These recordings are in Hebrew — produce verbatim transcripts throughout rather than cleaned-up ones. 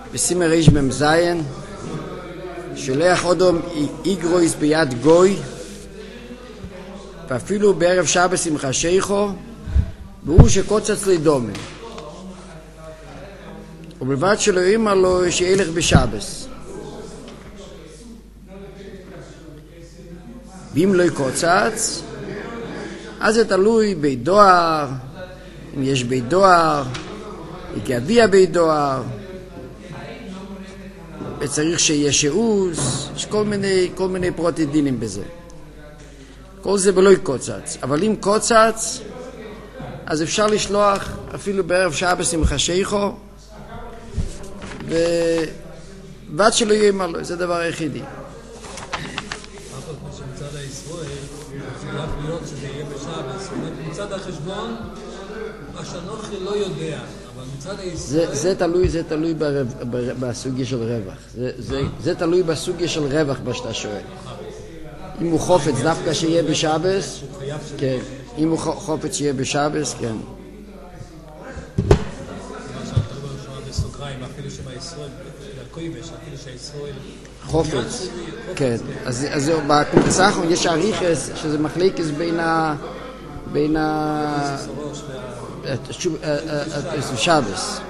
בסימן ריש במזיין, שולח אודום איגרויס ביד גוי, ואפילו בערב שבת עם חשיכו, והוא שקוצץ לדומה. ובלבד שלא יאמר לו שילך בשבס. ואם לא יקוצץ, אז זה תלוי בית דואר, אם יש בית דואר, יגיע בית דואר, וצריך שיהיה שאוס, יש כל מיני, כל מיני פרוטי דינים בזה. כל זה בלא יקוצץ. אבל אם קוצץ, אז אפשר לשלוח אפילו בערב שבת עם חשיכו, ובד שלא יהיה מה לו, זה הדבר היחידי. מצד הישראל, חייב להיות שזה יהיה בשבת. מצד החשבון, השנוכי לא יודע, אבל מצד הישראל... זה תלוי, זה תלוי בסוגיה של רווח. זה תלוי בסוגיה של רווח, מה שאתה שואל. אם הוא חופץ דווקא שיהיה בשבת, כן. אם הוא חופץ שיהיה בשבת, כן. חופץ, כן. אז זהו, בקונצח יש עריכס שזה מחליקס בין ה... בין ה... שבס.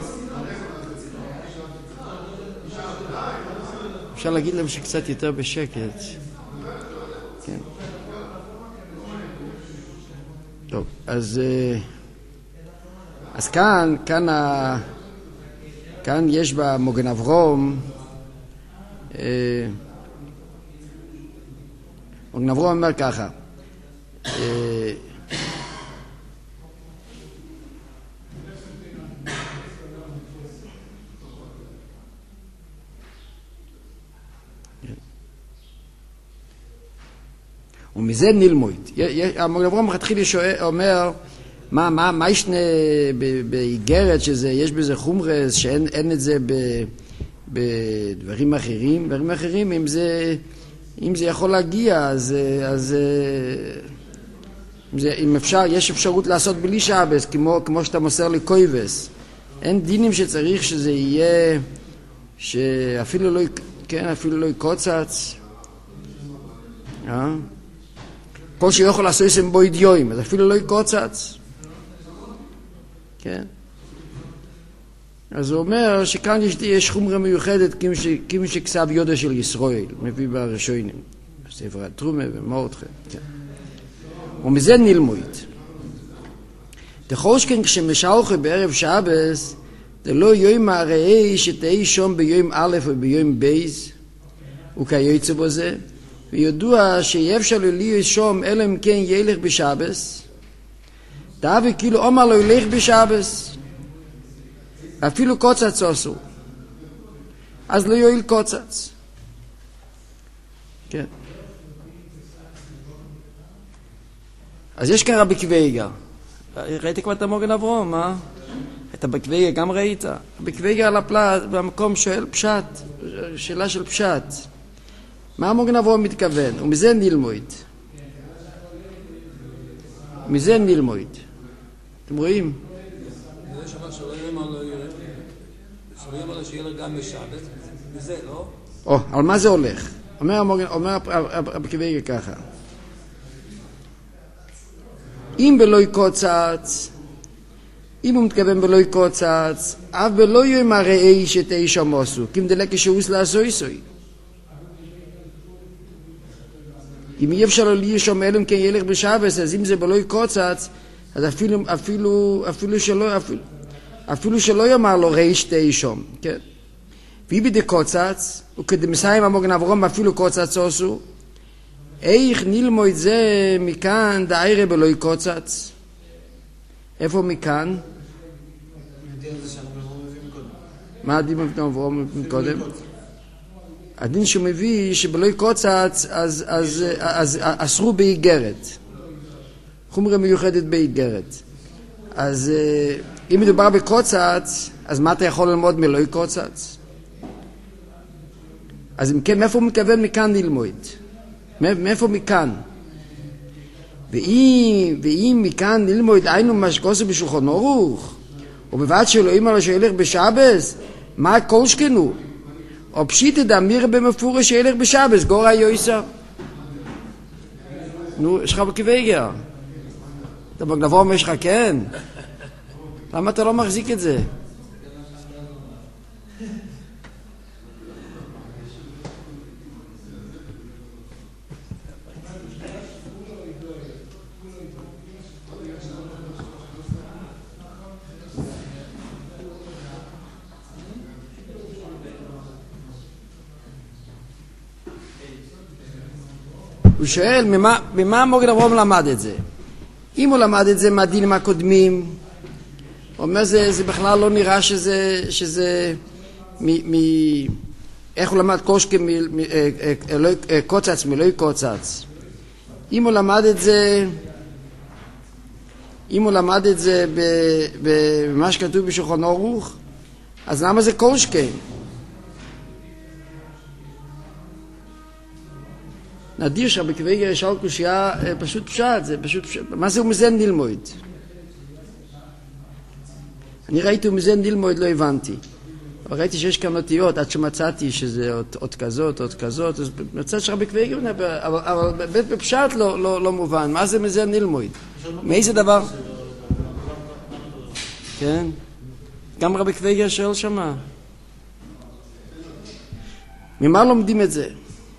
אפשר להגיד להם שקצת יותר בשקט. כן. טוב, אז... אז כאן, כאן ה... כאן יש במוגן אברום, מוגן אברום אומר ככה, ומזה נלמוד. המוגן אברום מתחיל אומר, מה, מה, מה ישנה באיגרת שזה, יש בזה חומרס, שאין אין את זה ב, בדברים אחרים, דברים אחרים, אם זה, אם זה יכול להגיע, אז, אז אם, זה, אם אפשר, יש אפשרות לעשות בלי שבס, כמו, כמו שאתה מוסר לקויבס. אין דינים שצריך שזה יהיה, שאפילו לא, כן, אפילו לא יקוצץ. אה? כל שיכול לעשות שם בו אידיואים, אז אפילו לא יקוצץ. כן. אז הוא אומר שכאן יש, יש חומרה מיוחדת כמו שכסב יודה של ישראל, מביא בראשונים, בספר התרומה ומורדכם. כן. ומזה נלמוד. תחוש כן כשמשלחה בערב שבס, זה לא יום הראי שתהי שום ביום א' וביום בייז, וכיוצא בזה, וידוע שאי-אפשר לי שום אלא אם כן ילך בשבס, דאבי כאילו אומר לו ילך בשבס, אפילו קוצץ עשו, אז לא יועיל קוצץ. כן. אז יש כאן רבי קוויגר. ראית כבר את המוגן אברום, אה? את הבקוויגר גם ראית? הבקוויגר על הפלט, במקום שואל פשט, שאלה של פשט. מה המוגן אברום מתכוון? ומזה נלמוד. מזה נלמוד. אתם רואים? זה שמה שלא יאמר לו שלא יאמר לו שילך גם בשבת, וזה לא? או, על מה זה הולך? אומר המוגן, אומר הבקוויגר ככה. אם בלא יקוצץ, אם הוא מתכוון בלא יקוצץ, אף בלא יאמר ראי שתהי שם עשו, כי אם דלק שאוס לעשו יסוי. אם אי אפשר לו להיות שם אלם כן ילך בשבס, אז אם זה בלא יקוצץ, אז אפילו, אפילו, אפילו שלא, אפילו, אפילו שלא יאמר לו ראי שתהי שם, כן? ואי בידי קוצץ, וכדמסיים המוגן אברום אפילו קוצץ עשו, איך נלמוד זה מכאן דאירה בלא יקוצץ? איפה מכאן? מה הדין אברום מביא קודם? הדין שהוא מביא שבלא יקוצץ אז, אז, אז, אז אסרו באיגרת. חומרה מיוחדת באיגרת. אז אם מדובר בקוצץ, אז מה אתה יכול ללמוד מלא יקוצץ? אז אם כן, מאיפה הוא מתכוון מכאן ללמוד? מאיפה מכאן? ואם, ואם מכאן ללמוד היינו מה שכוסו בשולחן ערוך, ובבד שאלוהים עליו שילך בשבס, מה כל שכנו? או פשיטא דאמיר במפורש שילך בשבס, גורא יויסר. נו, יש לך בקוויגר. אתה בגנבום יש לך כן. למה אתה לא מחזיק את זה? הוא שואל, ממה, ממה מוגן אברהם למד את זה? אם הוא למד את זה מהדינים הקודמים, הוא אומר, זה, זה בכלל לא נראה שזה, שזה, מ, מ, איך הוא למד קושקה מ, מ, אה, אה, אה, קוצץ מלא קוצץ. אם הוא למד את זה, אם הוא למד את זה במה שכתוב בשולחן ערוך, אז למה זה קושקה? נדיר שבקוויגר יש על קושייה פשוט פשט, זה פשוט פשט. מה זה הוא מזן נלמוד? אני ראיתי הוא מזן נלמוד, לא הבנתי. אבל ראיתי שיש כאן אותיות, עד שמצאתי שזה אות, אות כזאת, אות כזאת, אז מצאת שבקוויגר, אבל, אבל בפשט לא, לא, לא מובן. מה זה מזן נלמוד? מאיזה דבר? כן? גם רבי קוויגר שואל שמה. ממה לומדים את זה?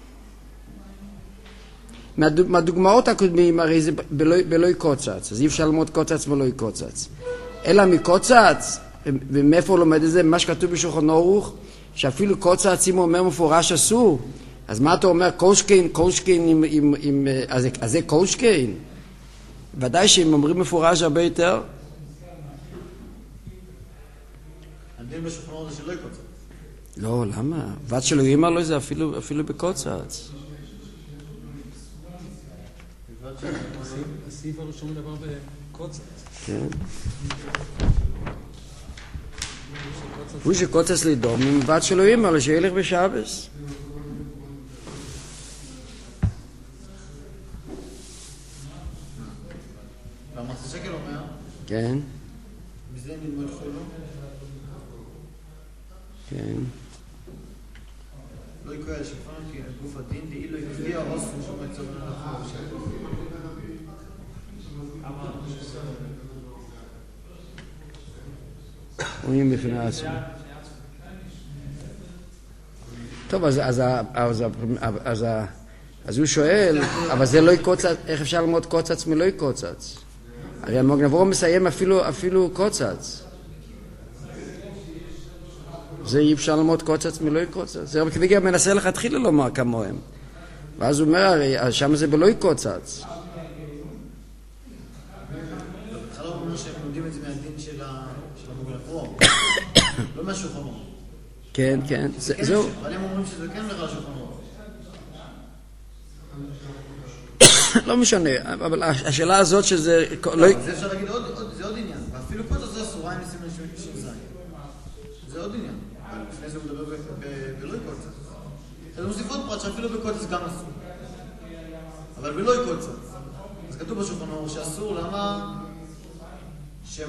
מהדוגמאות הקודמים הרי זה בלוי קוצץ, אז אי אפשר ללמוד קוצץ ולוי קוצץ. אלא מקוצץ, ומאיפה הוא לומד את זה? מה שכתוב בשולחן ערוך, שאפילו קוצץ אם הוא אומר מפורש אסור, אז מה אתה אומר? קושקיין, קושקיין עם, עם, עם, אז, אז זה קושקיין. ודאי שאם אומרים מפורש הרבה יותר. הדין בשולחן ערוך זה שלא קוצץ. לא, למה? בת שלו אמר לו זה אפילו, אפילו בקוצץ. הסעיף הראשון מדבר בקוצץ. כן. הוא שקוצץ לדום, עם בת שלו אמר לו שילך בשבס. והמחצה שקל אומר? כן. מזה נלמד חולו? כן. לא יקויה שפרן כי גוף הדין דאי לא יקביע עוס ושום מצב לנחם שקל. רואים בפני עצמו. טוב, אז, אז, אז, אז, אז, אז הוא שואל, אבל זה לא יקוצץ, איך אפשר ללמוד קוצץ מלא יקוצץ? הרי המוגן אברהם מסיים אפילו, אפילו קוצץ. זה אי אפשר ללמוד קוצץ מלא יקוצץ. זה רבי קוויגר מנסה לכתחילה לומר כמוהם. ואז הוא אומר, הרי שם זה בלא יקוצץ. התחלה הוא אומר שהם לומדים את זה מהדין של המוגן אברהם. לא מהשולחן ערוך. כן, כן. זהו. אבל הם אומרים שזה כן לך השולחן ערוך. לא משנה, אבל השאלה הזאת שזה... זה אפשר להגיד, זה עוד עניין. ואפילו קוצץ זה אסורה עם סימן של זין. זה עוד עניין. אבל לפני זה הוא מדבר בלא קוצץ. אז הוא מוסיף עוד פרט שאפילו בקוצץ גם אסור. אבל בלא קוצץ. אז כתוב בשולחן ערוך שאסור, למה? שהם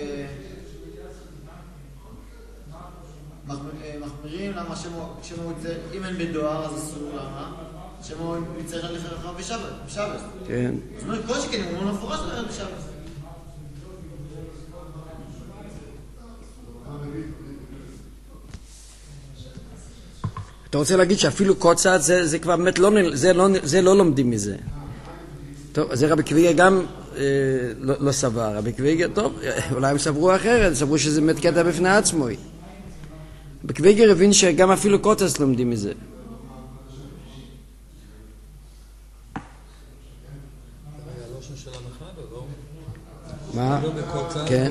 מחמירים, למה שמו יצא, אם אין בדואר אז אסור, למה? שמו יצא רק לכם אחר בשבת. כן. זאת אומרת, כל שכן, הוא לא מפורש לכם בשבת. אתה רוצה להגיד שאפילו קוצץ זה, זה כבר באמת לא, זה לא, זה לא לומדים מזה. טוב, זה רבי קוויגר גם אה, לא, לא סבר. רבי קוויגר, טוב, אולי הם סברו אחרת, סברו שזה באמת קטע בפני עצמו. רבי קוויגר הבין שגם אפילו קוצץ לומדים מזה. מה? כן.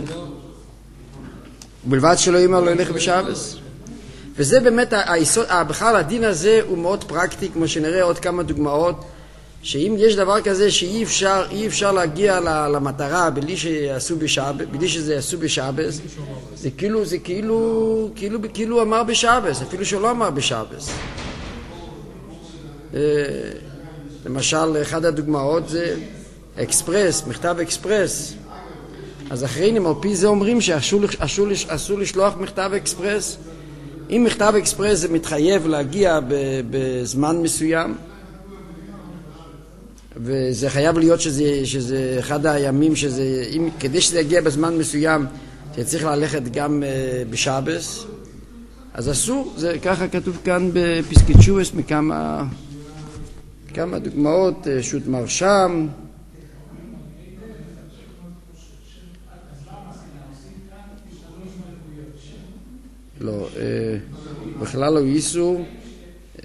בלבד שלא אמר לא ילך בשבס. וזה באמת היסוד, בכלל הדין הזה הוא מאוד פרקטי, כמו שנראה עוד כמה דוגמאות, שאם יש דבר כזה שאי אפשר, אי אפשר להגיע למטרה בלי שיעשו בשבס, בלי שזה יעשו בשבס, זה כאילו, זה כאילו, כאילו, כאילו אמר בשבס, אפילו שהוא לא אמר בשבס. למשל, אחד הדוגמאות זה אקספרס, מכתב אקספרס. אז אחרינים על פי זה אומרים שאסור לשלוח מכתב אקספרס אם מכתב אקספרס זה מתחייב להגיע בזמן מסוים, וזה חייב להיות שזה, שזה אחד הימים שזה, אם, כדי שזה יגיע בזמן מסוים, שצריך ללכת גם uh, בשבס, אז אסור, זה ככה כתוב כאן בפסקי תשובס מכמה כמה דוגמאות, שו"ת מרשם, לא, uh, בכלל לא איסור, uh,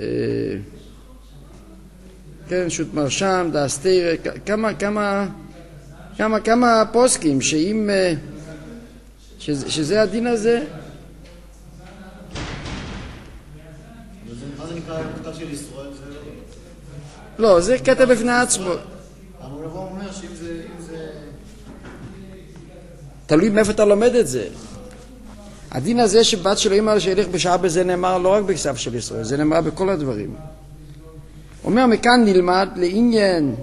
כן, שו"ת מרשם, דאסתיר, כמה, כמה, כמה, כמה פוסקים, שאם, שזה, שזה הדין הזה. מה זה נקרא מכתב של ישראל? לא, זה קטע בפני עצמו. אבל הוא אומר שאם זה, אם זה... תלוי מאיפה אתה לומד את זה. הדין הזה שבת שלו אמר שילך בשעה בזה נאמר לא רק בכתב של ישראל, זה נאמר בכל הדברים. אומר מכאן נלמד לעניין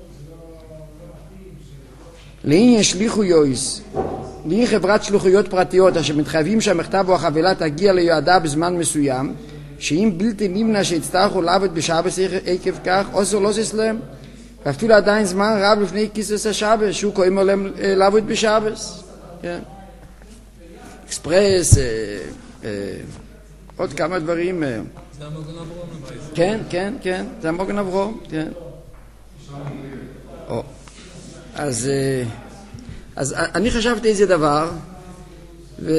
לעניין שליחויות, לעניין חברת שלוחויות פרטיות אשר מתחייבים שהמכתב או החבילה תגיע ליועדה בזמן מסוים, שאם בלתי נמנע שיצטרכו לעבוד בשעה עקב כך אוסר לא ססלם, ואפילו עדיין זמן רב לפני כיסוס השבס שהוא קוראים עליהם לעבוד בשבס. כן. אקספרס, אה, אה, עוד כמה דברים. אה. זה המוגן אברום לבית. כן, כן, כן, זה המוגן אברום, כן. או. אז, אה, אז אני חשבתי איזה דבר, ו...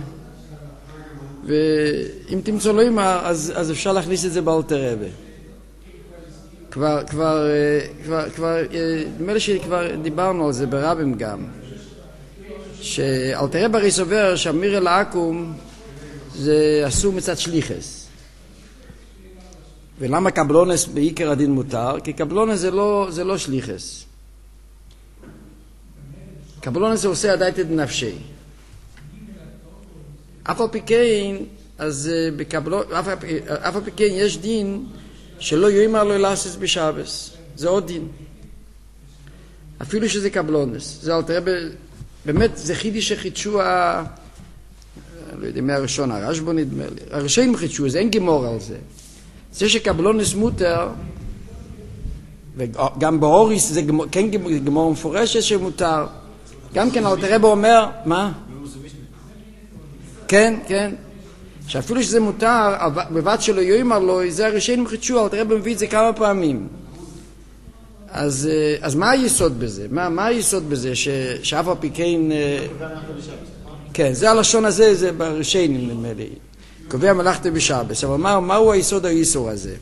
ואם תמצאו לו אימא, אז, אז אפשר להכניס את זה באלתר רבי. כבר, כבר, כבר, כבר, נדמה לי שכבר דיברנו על זה ברבים גם. שאלתר רבי הרי סובר שהמיר אל העקום זה אסור מצד שליחס. ולמה קבלונס בעיקר הדין מותר? כי קבלונס זה לא, זה לא שליחס. קבלונס זה עושה עדיין את נפשי. אף על פי כן, אז בקבלונס, אף על פי כן יש דין שלא יאמר לו לעשות בשבס. זה עוד דין. אפילו שזה קבלונס. זה אלתר רבי, באמת זה חידוש שחידשו ה... לא יודע מה הראשון, הרשב"א נדמה לי. הראשונים חידשו, זה אין גמור על זה. זה שקבלונס מותר, וגם באוריס זה גמור, כן גמור מפורשת שמותר. גם כן אלתר רבי אומר, מה? כן, כן. שאפילו שזה מותר, בבת שלו יאמר לו, זה הראשונים חידשו, אלתר רבי מביא את זה כמה פעמים. אז, אז מה היסוד בזה? מה, מה היסוד בזה ש, שאף על פי כן... כן, זה הלשון הזה, זה בראשונים נדמה לי. קובע מלאכתה בשבס. אבל מה, מהו היסוד האיסור הזה?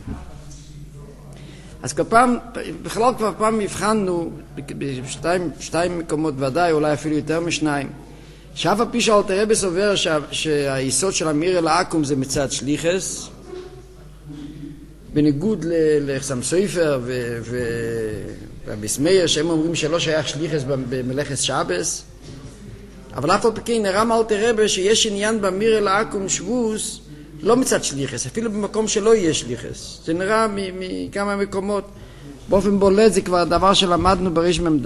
אז כל פעם, בכלל כבר פעם הבחנו, בשתיים שתיים מקומות ודאי, אולי אפילו יותר משניים, שאף על פי שאלתר רבי סובר שהיסוד של המיר אל העקום זה מצד שליחס, בניגוד לחסם סופר והביסמייר שהם אומרים שלא שייך שליחס במלאכת שבס, אבל אף על פי כן נראה מאלתר רבי שיש עניין במיר אל העקום שבוס לא מצד שליחס, אפילו במקום שלא יהיה שליחס. זה נראה מכמה מקומות. באופן בולט זה כבר דבר שלמדנו בריש מ"ד.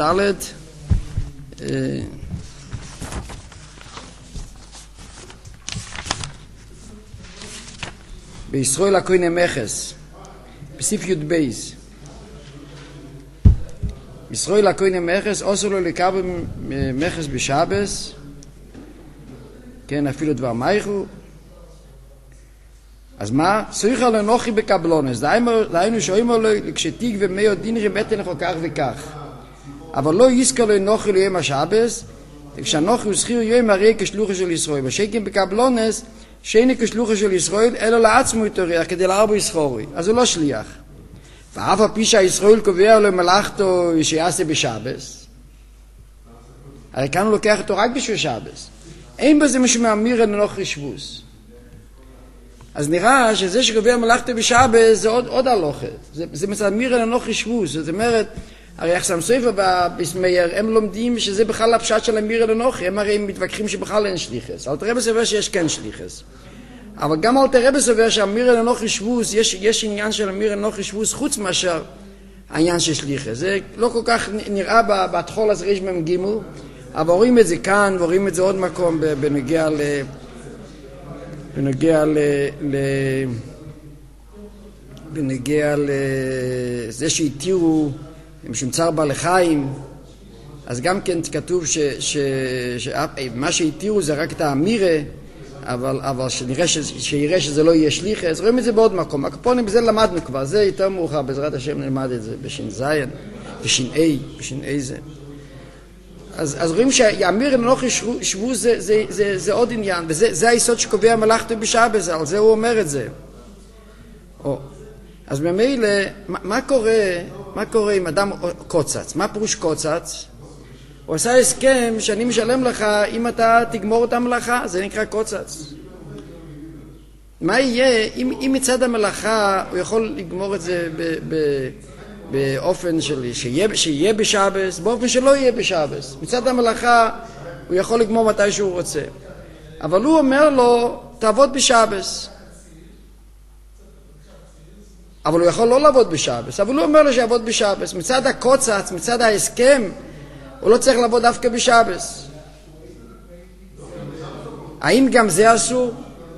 בישראל הכהן המכס, בסעיף י' בייס. בישראל הכהן המכס, אוסר לו לקבל מכס בשבס, כן, אפילו דבר מייכו. אז מה? סויכה לנוחי בקבלונס, דהיינו שאומר לו, כשתיג ומאו דינרי מתן לך כך וכך. אבל לא יזכר לו נוחי ליום השבס, כשהנוחי הוא זכיר יום הרי כשלוחה של ישראל. בשקם בקבלונס, שאיני כשלוחה של ישראל, אלא לעצמו יתוריח, כדי להרבו יסחורי. אז הוא לא שליח. ואף על פי שהישראל קובע לו מלאכתו שיעשה בשבס, הרי כאן הוא לוקח אותו רק בשביל שבס. אין בזה משהו מאמיר לנוחי שבוס. אז נראה שזה שקובע מלאכתו בשבס זה עוד, עוד הלוכה. זה, זה מצד אמיר לנוחי שבוס. זאת אומרת, הרי אחסם סופר בביסמייר, הם לומדים שזה בכלל הפשט של אמיר לנוחי. הם הרי מתווכחים שבכלל אין שליחס. אלתר רבי סובר שיש כן שליחס. אבל גם אלתר רבי סובר שהאמיר לנוחי שבוס, יש, יש עניין של אמיר לנוחי שבוס חוץ מאשר העניין של שליחס. זה לא כל כך נראה בתחול אז ריש מ"ג, אבל רואים את זה כאן ורואים את זה עוד מקום בנגיע ל... בנגיע ל... ל... בנגיע לזה שהתירו משום צער בעלי חיים, אז גם כן כתוב ש... ש... שמה שהתירו זה רק את האמירה, אבל, אבל שנראה ש... שיראה שזה לא יהיה שליחה, אז רואים את זה בעוד מקום. הקופונים, בזה למדנו כבר, זה יותר מאוחר, בעזרת השם נלמד את זה בשין זיין, בשין אי, בשין אי זה. אז, אז רואים שהאמיר אנוכי שבו זה, זה, זה, זה עוד עניין, וזה זה היסוד שקובע מלאכתו בשבת, על זה הוא אומר את זה. או, אז ממילא, מה, מה קורה, מה קורה אם אדם קוצץ? מה פירוש קוצץ? הוא עשה הסכם שאני משלם לך אם אתה תגמור את המלאכה, זה נקרא קוצץ. מה יהיה אם, אם מצד המלאכה הוא יכול לגמור את זה ב... ב באופן שלי, שיהיה, שיהיה בשבס, באופן שלא יהיה בשבס. מצד המלאכה הוא יכול לגמור מתי שהוא רוצה. אבל הוא אומר לו, תעבוד בשבס. אבל הוא יכול לא לעבוד בשבס, אבל הוא אומר לו שיעבוד בשבס. מצד הקוצץ, מצד ההסכם, הוא לא צריך לעבוד דווקא בשבס. האם גם זה אסור?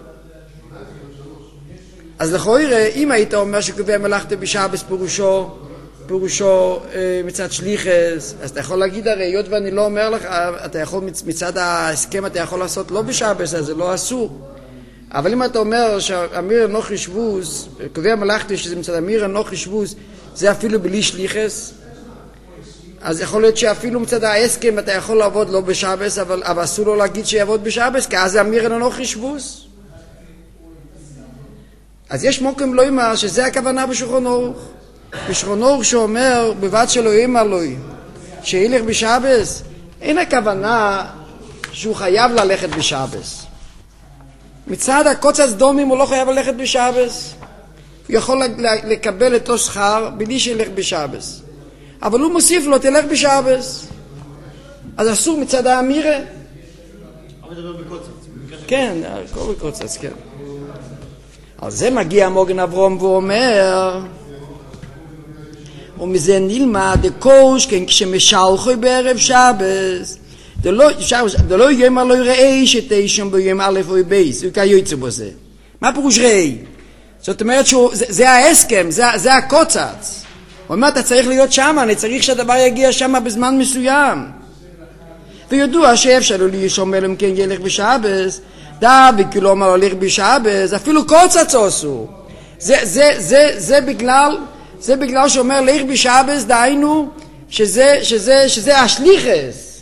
אז לכאורה, אם היית אומר שקובע מלאכתו בשבס פירושו, פירושו מצד שליחס, אז אתה יכול להגיד הרי, היות ואני לא אומר לך, אתה יכול מצד ההסכם, אתה יכול לעשות לא בשבס, אז זה לא אסור. אבל אם אתה אומר שאמיר אנוכי שבוס, קובע מלאכתו שזה מצד אמיר אנוכי שבוס, זה אפילו בלי שליחס, אז יכול להיות שאפילו מצד ההסכם אתה יכול לעבוד לא בשבס, אבל, אבל אסור לו להגיד שיעבוד בשבס, כי אז זה אמיר אנוכי שבוס. אז יש מוקם לא אמר שזה הכוונה בשולחן ערוך. בשולחן ערוך שאומר בבת שלו אמר לו שילך בשבס, אין הכוונה שהוא חייב ללכת בשבס. מצד הקוצץ דומים הוא לא חייב ללכת בשבס. הוא יכול לקבל אותו שכר בלי שילך בשבס. אבל הוא מוסיף לו תלך בשבס. אז אסור מצד האמירה. אבל מדבר בקוצץ. כן, הכל בקוצץ, כן. על זה מגיע מוגן אברום ואומר, ומזה נלמד דקוש, כן, כשמשלחו בערב שבס, דלא יאמר לא יראה שתשם ביום א' או בייס, הוא כיוצא בזה. מה פירוש ראי? זאת אומרת שזה ההסכם, זה הקוצץ. הוא אומר, אתה צריך להיות שם, אני צריך שהדבר יגיע שם בזמן מסוים. וידוע שאפשר לו לישום אלם כן ילך בשבס, דאבי כאילו אומר הולך בשבס, אפילו קוצץ עשו. זה, זה, זה, זה בגלל, זה בגלל שאומר לך בשבס, דהיינו, שזה, שזה, שזה השליחס.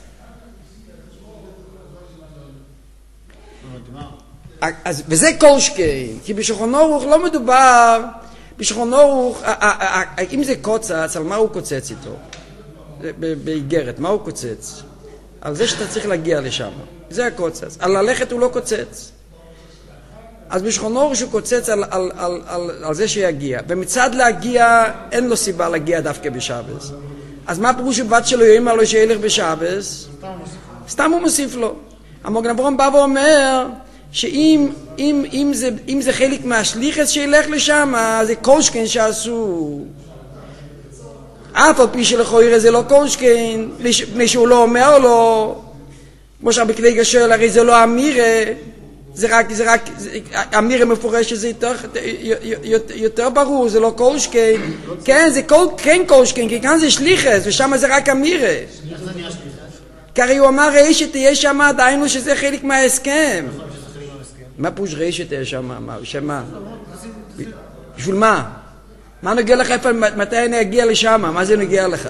אז, וזה קושקין, כי בשולחן ערוך לא מדובר, בשולחן ערוך, אם זה קוצץ, על מה הוא קוצץ איתו? באיגרת, מה הוא קוצץ? על זה שאתה צריך להגיע לשם. זה הקוצץ. על ללכת הוא לא קוצץ. אז בשולחן ערוך שהוא קוצץ על, על, על, על, על זה שיגיע. ומצד להגיע, אין לו סיבה להגיע דווקא בשבס. אז מה פירוש שבת שלו יאמר לו שילך בשבס? סתם הוא מוסיף לו. המוגן אברום בא ואומר, שאם אם, אם זה, אם זה חלק מהשליחס שילך לשם, זה קושקן שעשו. אף על פי שלכאורה זה לא קושקן, מפני שהוא לא אומר לו, כמו שהבכדי גשר, הרי זה לא אמירה, זה רק, זה רק, אמירה מפורש שזה יותר, יותר ברור, זה לא קושקן. כן, זה כן קושקן, כי כאן זה שליחס, ושם זה רק אמירה. כי הרי הוא אמר, ראי שתהיה שם, דהיינו שזה חלק מההסכם. מה פירוש ראי שתהיה שם? שמה? בשביל מה? מה נגיע לך איפה, מתי אני אגיע לשם? מה זה נגיע לך?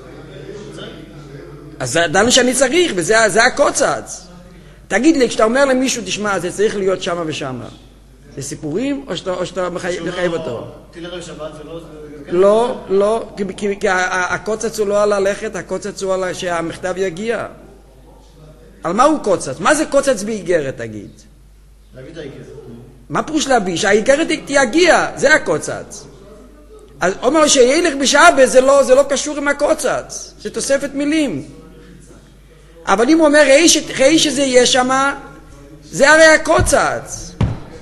אז דנו שאני צריך, וזה הקוצץ. תגיד לי, כשאתה אומר למישהו, תשמע, זה צריך להיות שם ושם. זה סיפורים, או שאתה, או שאתה מחייב אותו? תלך שבת, זה לא... לא, לא, כי, כי הקוצץ הוא לא על הלכת, הקוצץ הוא על שהמכתב יגיע. על מה הוא קוצץ? מה זה קוצץ באיגרת, תגיד? להביא את האיגרת. מה פירוש להביא? שהאיגרת תגיע, זה הקוצץ. אז אומר שילך בשבת, זה לא, זה לא קשור עם הקוצץ, זה תוספת מילים. אבל אם הוא אומר, ראי שזה יהיה שם, זה הרי הקוצץ.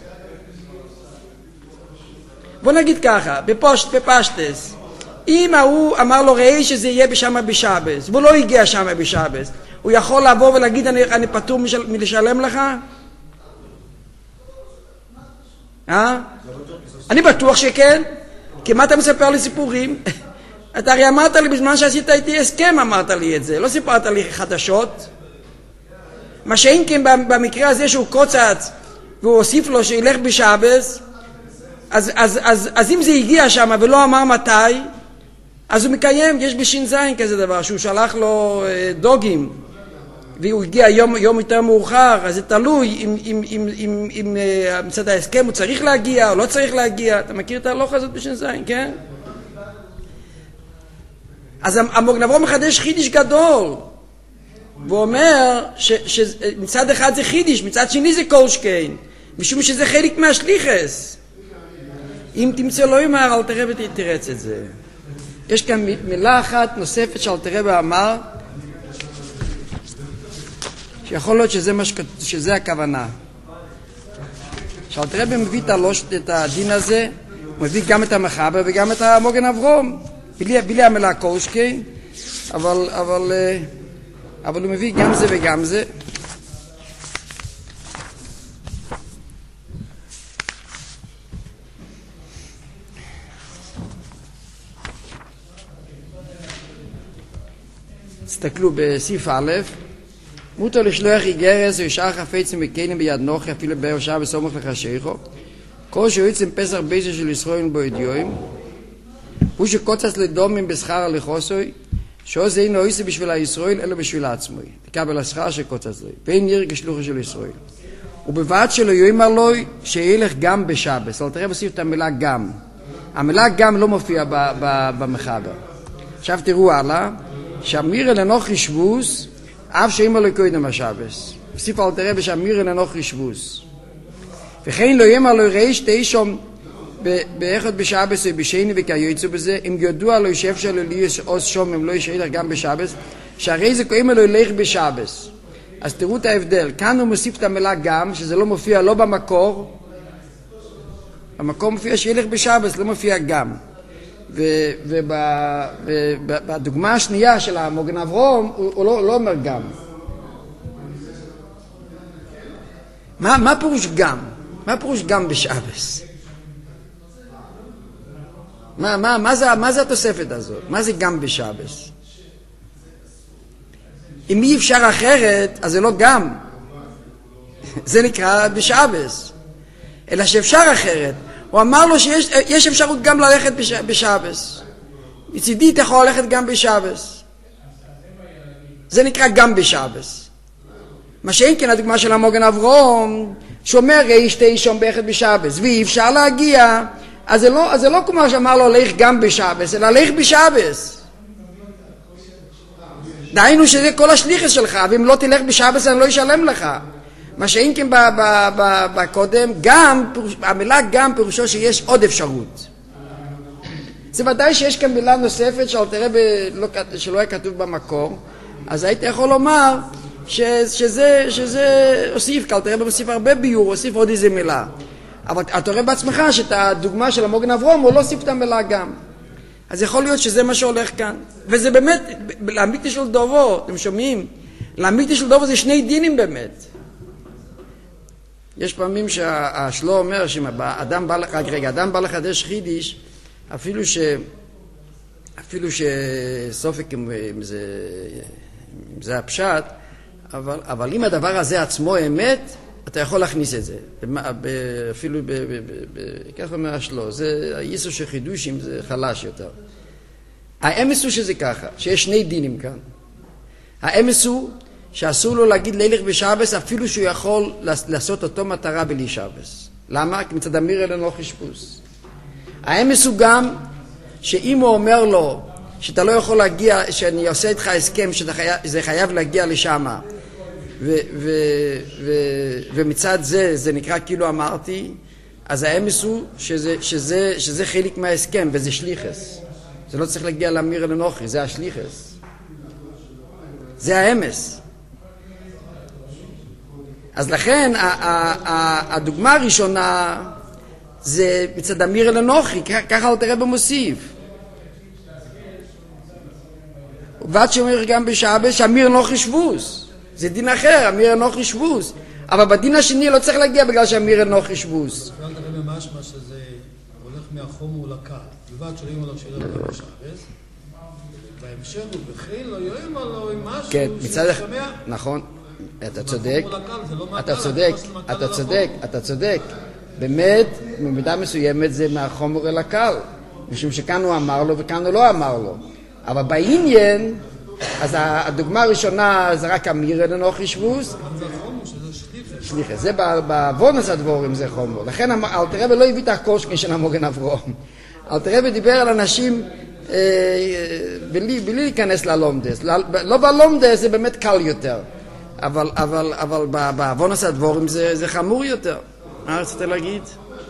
בוא נגיד ככה, בפושט, בפשטס, אם הוא אמר לו, ראי שזה יהיה שם בשבת, והוא לא הגיע שם בשבת, הוא יכול לבוא ולהגיד, אני, אני פטור מלשלם לך? אה? אני בטוח שכן, כי מה אתה מספר לי סיפורים? אתה הרי אמרת לי בזמן שעשית איתי הסכם, אמרת לי את זה, לא סיפרת לי חדשות. מה שאין כן במקרה הזה שהוא קוצץ והוא הוסיף לו שילך בשבס, אז, אז, אז, אז אם זה הגיע שם ולא אמר מתי, אז הוא מקיים, יש בשין זין כזה דבר, שהוא שלח לו אה, דוגים, והוא הגיע יום, יום יותר מאוחר, אז זה תלוי אם, אם, אם, אם, אם אה, מצד ההסכם הוא צריך להגיע או לא צריך להגיע. אתה מכיר את ההלכה הזאת בשין זין, כן? אז המוגן אברהם מחדש חידיש גדול, והוא אומר שמצד אחד זה חידיש, מצד שני זה קולשקיין, משום שזה חלק מהשליחס. אם תמצא לא יאמר, אל תראה ותתרץ את זה. יש כאן מילה אחת נוספת שאל תראה ואמר, שיכול להיות שזה, משק... שזה הכוונה. שאל תראה מביא את הדין הזה, הוא מביא גם את המחבר וגם את המוגן אברהם. בלי, בלי המילה קולשקיין, אבל, אבל, אבל הוא מביא גם זה וגם זה. תסתכלו בסעיף א', מותר לשלוח איגרס או ישר חפץ ומקיינים ביד נוחי אפילו בערב שעה בסומך לחשיכו, כל שיועצים פסח בייסר של ישראל בו ידיועים, הוא שקוצץ לדומים בשכר לחוסוי, שעוז אין לא עושה בשביל הישראל אלא בשביל עצמו, תקבל השכר שקוצץ לו, ואין נראה כשלוחו של ישראל. ובבד שלו יאמר לו שילך גם בשבס. אבל תראה בסעיף את המילה גם. המילה גם לא מופיע במחבר. עכשיו תראו הלאה, שאמיר לנוח שבוס, אף שאימא לא קודם השבס. בסעיף אל תראה בשאמיר לנוח שבוס. וכן לא יאמר לו ראש תשום באחד בשבס או בשני וכיוצא בזה, אם ידוע לו שאפשר לו להיות עוז שום אם לא ישאיר גם בשבס, שהרי זה קוראים לו ילך בשבס. אז תראו את ההבדל, כאן הוא מוסיף את המילה גם, שזה לא מופיע לא במקור, במקור מופיע שילך בשבס, לא מופיע גם. ובדוגמה השנייה של המוגן אברהם, הוא לא, לא אומר גם. מה, מה פירוש גם? מה פירוש גם בשבס? מה, מה, מה זה, מה זה התוספת הזאת? מה זה גם בשבס? אם אי אפשר אחרת, אז זה לא גם. זה נקרא בשבס. אלא שאפשר אחרת. הוא אמר לו שיש יש אפשרות גם ללכת בשבס. מצידי אתה יכול ללכת גם בשבס. זה נקרא גם בשבס. מה שאין כן הדוגמה של המוגן אברהם, שאומר ראש תשום באחד בשבס, ואי אפשר להגיע, אז זה לא, אז זה לא כמו שאמר לו לך גם בשבס, אלא לך בשבס. דהיינו שזה כל השליחס שלך, ואם לא תלך בשבס אני לא אשלם לך. מה שאין כן בקודם, גם, המילה גם פירושו שיש עוד אפשרות. זה ודאי שיש כאן מילה נוספת שאל תראה שלא היה כתוב במקור, אז היית יכול לומר שזה, שזה הוסיף, כי אל תראה במוסיף הרבה ביור, הוסיף עוד איזה מילה. אבל אתה רואה בעצמך שאת הדוגמה של המוגן אברהם הוא לא הוסיף את המילה גם. אז יכול להיות שזה מה שהולך כאן. וזה באמת, לאמיתי של דובו, אתם שומעים? לאמיתי של דובו זה שני דינים באמת. יש פעמים שהשלו אומר שאדם בא, רק רגע, אדם בא לחדש חידיש, אפילו ש... אפילו שסופק אם זה, אם זה הפשט, אבל, אבל אם הדבר הזה עצמו אמת, אתה יכול להכניס את זה. אפילו, ככה אומר השלו, זה היסו של חידושים, זה חלש יותר. האמס הוא שזה ככה, שיש שני דינים כאן. האמס הוא שאסור לו להגיד לילך בשבס, אפילו שהוא יכול לעשות אותו מטרה בלי שבס. למה? כי מצד אמיר אלה לא חשפוס. האמס הוא גם שאם הוא אומר לו שאתה לא יכול להגיע, שאני עושה איתך הסכם שזה חייב להגיע לשם, ו- ו- ו- ומצד זה זה נקרא כאילו אמרתי, אז האמס הוא שזה, שזה, שזה חלק מההסכם וזה שליחס. זה לא צריך להגיע לאמיר אלה נוחי, זה השליחס. זה האמס. אז לכן הדוגמה הראשונה זה מצד אמיר אל אנוכי, ככה אל תראה במוסיף. ובד שאומר גם בשבס שאמיר אנוכי שבוס, זה דין אחר, אמיר אנוכי שבוס, אבל בדין השני לא צריך להגיע בגלל שאמיר אנוכי שבוס. מה משמע שזה הולך מהחומר לקל, לבד שלאים עליו שאלה גם בשבס, בהמשך הוא בכלל לא יואים עליו עם משהו כן, מצד אחד, ששמע. נכון, אתה צודק, לא אתה צודק, אתה צודק, אתה צודק, באמת, במידה מסוימת זה מהחומר אל הקל, משום שכאן הוא אמר לו וכאן הוא לא אמר לו, אבל בעניין, אז הדוגמה הראשונה זה רק אמיר לנוכרי שבוס, סליחה, זה בעוונס הדבורים זה חומר, לכן אלתר רבי לא הביא את הקושקין של המוגן אברהם, אלתר רבי דיבר על אנשים בלי, בלי להיכנס ללומדס, לא בלומדס זה באמת קל יותר, אבל, אבל, אבל בעוונס הדבורים זה, זה חמור יותר. מה רצית להגיד?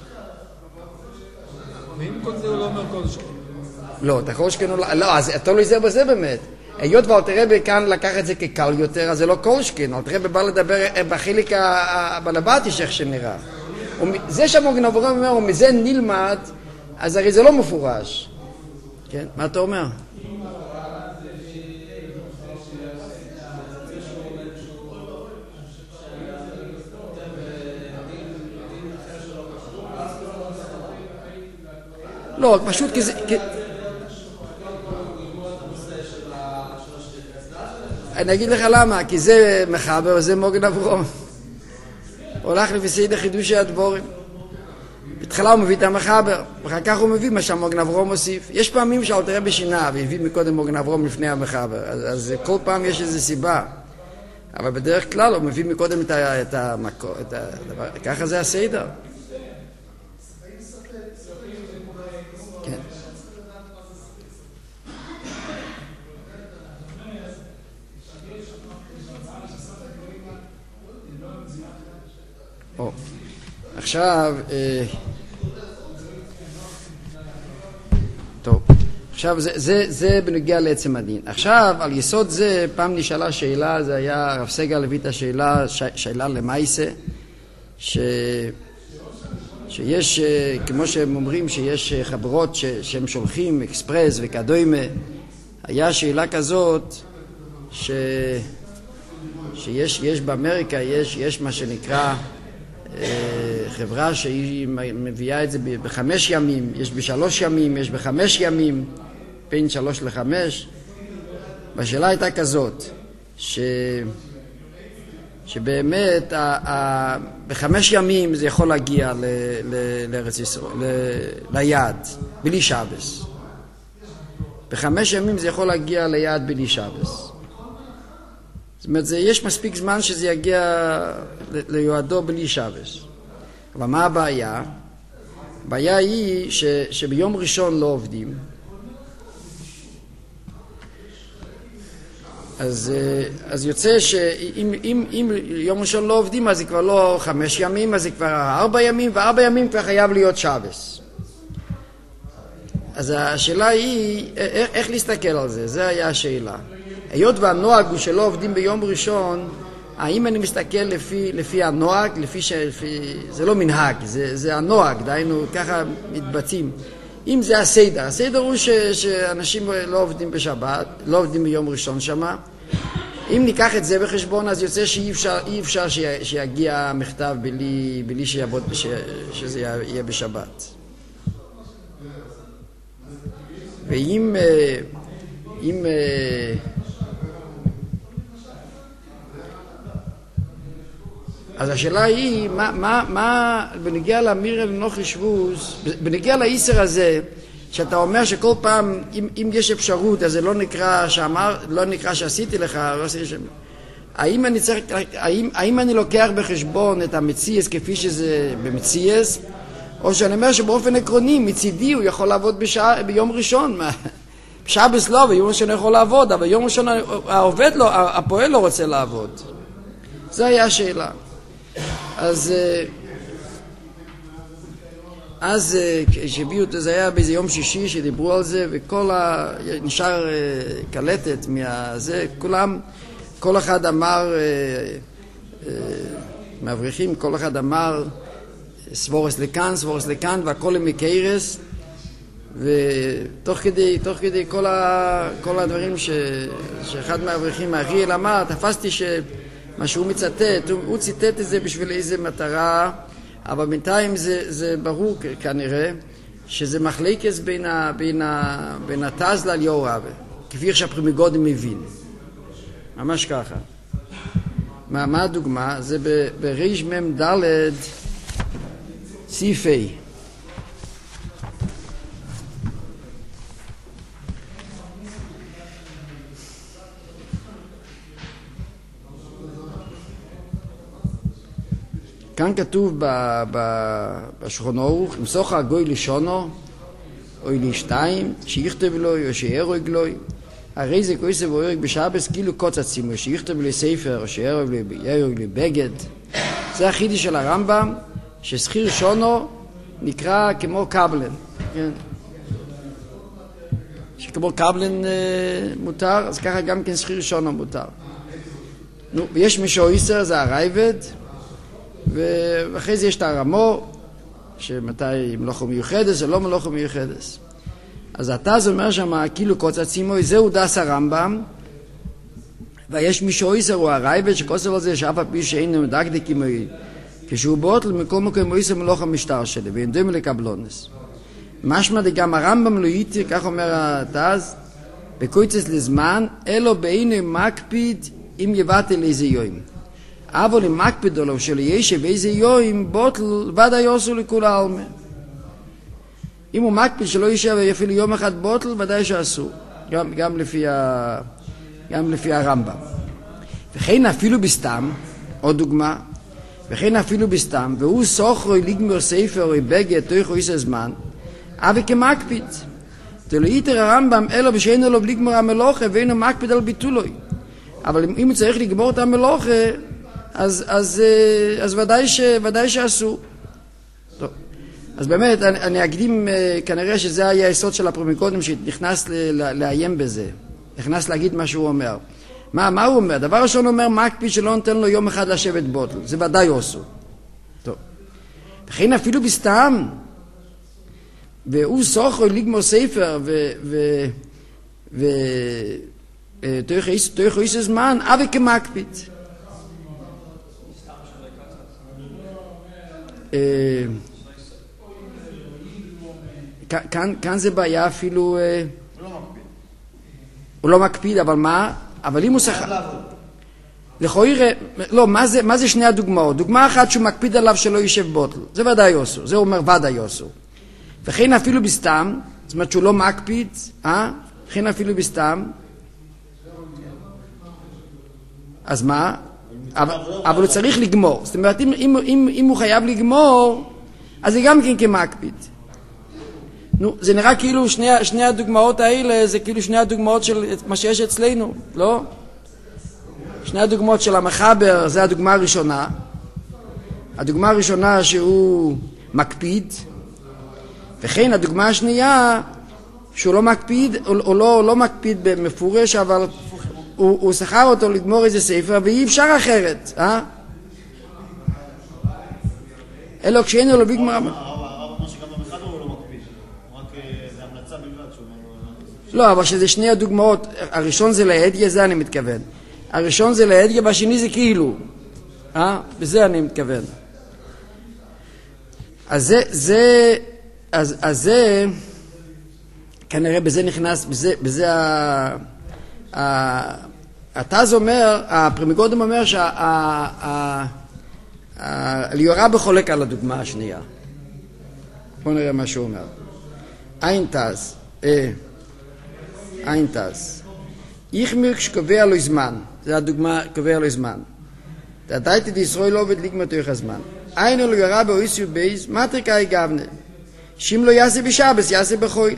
ואם כל זה הוא לא אומר כל שקין? לא, את הקושקין הוא לא, לא, אז תלוי זה בזה באמת. היות ואלתר רבי כאן לקח את זה כקל יותר, אז זה לא קושקין, אלתר רבי בא לדבר בחלק הבלבטיש איך שנראה. זה שהמוגן אברהם אומר, ומזה נלמד, אז הרי זה לא מפורש. כן, מה אתה אומר? לא, פשוט כי זה... אני אגיד לך למה, כי זה מחבר וזה מוגן אברהם. הולך לפי סדר חידושי הדבורים. בתחילה הוא מביא את המחבר, ואחר כך הוא מביא מה שהמוגן אברהם מוסיף. יש פעמים שאלתר רבי שינה, והביא מקודם מוגן אברהם לפני המחבר, אז, אז כל פעם יש איזו סיבה. אבל בדרך כלל הוא מביא מקודם את, ה, את, המקור, את הדבר, ככה זה הסדר. כן. או, עכשיו, אה, טוב, עכשיו זה, זה, זה בנוגע לעצם הדין. עכשיו, על יסוד זה, פעם נשאלה שאלה, זה היה, רב סגל הביא את השאלה, ש, שאלה למעשה, ש, שיש, כמו שהם אומרים, שיש חברות ש, שהם שולחים, אקספרס וכדומה, היה שאלה כזאת, ש, שיש יש באמריקה, יש, יש מה שנקרא, חברה שהיא מביאה את זה בחמש ימים, יש בשלוש ימים, יש בחמש ימים, בין שלוש לחמש. והשאלה הייתה כזאת, ש... שבאמת ה... ה... בחמש ימים זה יכול להגיע ל... ל... לארץ ישראל, ל... ליעד, בלי שבס. בחמש ימים זה יכול להגיע ליעד בלי שבס. זאת אומרת, זה, יש מספיק זמן שזה יגיע ליועדו בלי שבס. אבל מה הבעיה? הבעיה היא ש, שביום ראשון לא עובדים. אז, אז יוצא שאם אם, אם יום ראשון לא עובדים, אז זה כבר לא חמש ימים, אז זה כבר ארבע ימים, וארבע ימים כבר חייב להיות שבס. אז השאלה היא, איך, איך להסתכל על זה? זה היה השאלה. היות והנוהג הוא שלא עובדים ביום ראשון, האם אני מסתכל לפי, לפי הנוהג, לפי ש... לפי... זה לא מנהג, זה, זה הנוהג, דיינו, ככה מתבצעים. אם זה הסדר, הסדר הוא ש, שאנשים לא עובדים בשבת, לא עובדים ביום ראשון שמה. אם ניקח את זה בחשבון, אז יוצא שאי אפשר, אי אפשר שיגיע מכתב בלי, בלי שיעבוד, ש, שזה יהיה בשבת. ואם... אם... אז השאלה היא, מה, מה, מה, בנגיע לאמיר לנוכרי שבוס, בנגיע לאיסר הזה, שאתה אומר שכל פעם, אם, אם יש אפשרות, אז זה לא נקרא שאמר, לא נקרא שעשיתי לך, לא עשיתי שם. האם אני צריך, האם, האם אני לוקח בחשבון את המציאס כפי שזה במציאס, או שאני אומר שבאופן עקרוני, מצידי הוא יכול לעבוד בשעה, ביום ראשון, בשבס לא, ביום ראשון יכול לעבוד, אבל ביום ראשון העובד לא, הפועל לא רוצה לעבוד. זו היה השאלה. אז אז כשהביאו את זה, זה היה באיזה יום שישי שדיברו על זה, וכל ה... נשאר קלטת מהזה, כולם, כל אחד אמר, מאברכים, כל אחד אמר סבורס לכאן, סבורס לכאן, והכל הם מקיירס, ותוך כדי, תוך כדי כל, ה... כל הדברים ש... שאחד מהאברכים, האריאל אמר, תפסתי ש... מה שהוא מצטט, הוא, הוא ציטט את זה בשביל איזה מטרה, אבל בינתיים זה, זה ברור כנראה שזה מחלקת בין, ה, בין, ה, בין התז לאליהו רבה, כפי שהפרימיגודים מבין. ממש ככה. מה, מה הדוגמה? זה בריש מם דלת סיפי. כאן כתוב בשולחן ערוך, למסוך הגוי לשונו, או לשתיים, שיכתב לו, או שיהרוג לו, הרי זה כויסה והורג בשבס כאילו קוץ עצמו, שיכתב לו ספר, או שיהרוג לו בגד. זה החידוש של הרמב"ם, ששכיר שונו נקרא כמו קבלן. כן? שכמו קבלן מותר, אז ככה גם כן שכיר שונו מותר. נו, ויש מישהו איסר, זה הרייבד, ואחרי זה יש את הרמו, שמתי מלאכו מיוחדס או לא מלאכו מיוחדס. אז אתה זה אומר שם, כאילו קוץ עצמו, זהו דס הרמב"ם, ויש מישהו איסר הוא הרייבד, שכוסף על זה שאף הפי שאין מדקדק עמו, כשהוא בוטל מכל מקום איסר מלאכו המשטר שלי, ואין דומה לקבלונס. משמע גם הרמב"ם לא ייתיר, כך אומר התז, בקויצס לזמן, אלו בעיני מקפיד אם יבטל איזה יום. אבל אם מקפיד עליו שלא ישב איזה יום, בוטל ודאי עשו לכול העלמה. אם הוא מקפיד שלא ישב אפילו יום אחד בוטל, ודאי שעשו. גם, גם, לפי ה... גם לפי הרמב"ם. וכן אפילו בסתם, עוד דוגמה, וכן אפילו בסתם, והוא סוחרוי לגמור ספר או בגד תוך איזה זמן, אבל כמקפיד. זה לא ייתר הרמב"ם, אלא בשאין עליו לגמור המלוכה, ואינו מקפיד על ביטולוי. אבל אם הוא צריך לגמור את המלוכה, אז, אז, אז ודאי, ש, ודאי שעשו. טוב. אז באמת, אני, אני אקדים, כנראה שזה היה היסוד של הפרימיקודים, שנכנס לאיים בזה. נכנס להגיד מה שהוא אומר. מה, מה הוא אומר? דבר ראשון אומר, מקפיד שלא נותן לו יום אחד לשבת בוטל. זה ודאי עשו. טוב. וכן אפילו בסתם, והוא סוחר לגמור ספר, ו... ו, ו תוך איזה זמן, אבל כמקפיד. כאן זה בעיה אפילו, הוא לא מקפיד, אבל מה? אבל אם הוא שכר, לכאורה, לא, מה זה שני הדוגמאות? דוגמה אחת שהוא מקפיד עליו שלא יישב בוטל, זה ודאי עשו, זה אומר ודאי עשו. וכן אפילו בסתם, זאת אומרת שהוא לא מקפיד, אה? וכן אפילו בסתם, אז מה? אבל, אבל הוא צריך לגמור. זאת אומרת, אם, אם, אם, אם הוא חייב לגמור, אז זה גם כן כמקפיד. נו, זה נראה כאילו שני, שני הדוגמאות האלה, זה כאילו שני הדוגמאות של מה שיש אצלנו, לא? שני הדוגמאות של המחבר, זה הדוגמה הראשונה. הדוגמה הראשונה שהוא מקפיד, וכן הדוגמה השנייה, שהוא לא מקפיד, או, או לא, לא מקפיד במפורש, אבל הוא, הוא שכר אותו לגמור איזה ספר, ואי אפשר אחרת, אה? אלו כשאין לו בגמר... הרב אומר שגם במחבר הוא לא מקפיד, רק זה המלצה בלבד שהוא אומר... לא, אבל שזה שני הדוגמאות, הראשון זה להדיה, זה אני מתכוון. הראשון זה להדיה, והשני זה כאילו, אה? בזה אני מתכוון. אז זה, זה, אז, אז זה, כנראה בזה נכנס, בזה, בזה ה... התז אומר, הפרימיגודים אומר שהליאורה בחולק על הדוגמה השנייה. בואו נראה מה שהוא אומר. אין תז, אין תז. יחמיר כשקובע לו זמן, זה הדוגמה, קובע לו זמן. תדעתי דישראל לא עובד לגמר תוך הזמן. אין ליאורה באויסי ובייז, מטריקה יגבנה. שאם לא יעשה בשבס, יעשה בחול.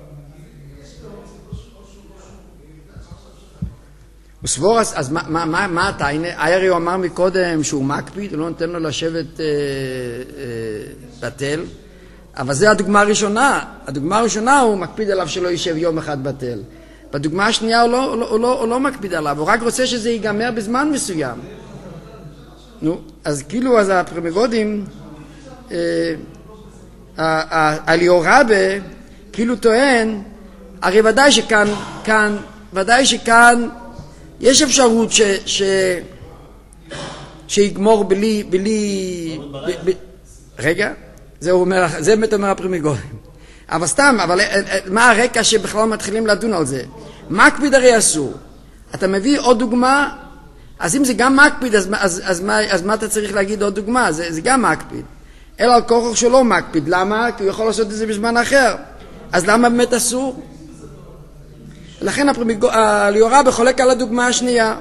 וסבור, אז מה, מה, מה, מה אתה, הנה, איירי הוא אמר מקודם שהוא מקפיד, הוא לא נותן לו לשבת אה, אה, בטל, אבל זה הדוגמה הראשונה, הדוגמה הראשונה הוא מקפיד עליו שלא יישב יום אחד בטל, בדוגמה השנייה הוא לא, הוא לא, הוא לא, הוא לא מקפיד עליו, הוא רק רוצה שזה ייגמר בזמן מסוים. נו, אז כאילו, אז הפרימיגודים, אה, הליאור רבה, כאילו טוען, הרי ודאי שכאן, כאן, ודאי שכאן, יש אפשרות ש, ש, שיגמור בלי, בלי, ב, ב, רגע, זה אומר, זה באמת אומר הפרימיגודים. אבל סתם, אבל מה הרקע שבכלל מתחילים לדון על זה? מקפיד הרי אסור. אתה מביא עוד דוגמה, אז אם זה גם מקפיד, אז, אז, אז, מה, אז מה אתה צריך להגיד עוד דוגמה? זה, זה גם מקפיד. אלא על כוחו שלא מקפיד. למה? כי הוא יכול לעשות את זה בזמן אחר. אז למה באמת אסור? לכן הליאורה בחולק על הדוגמה השנייה.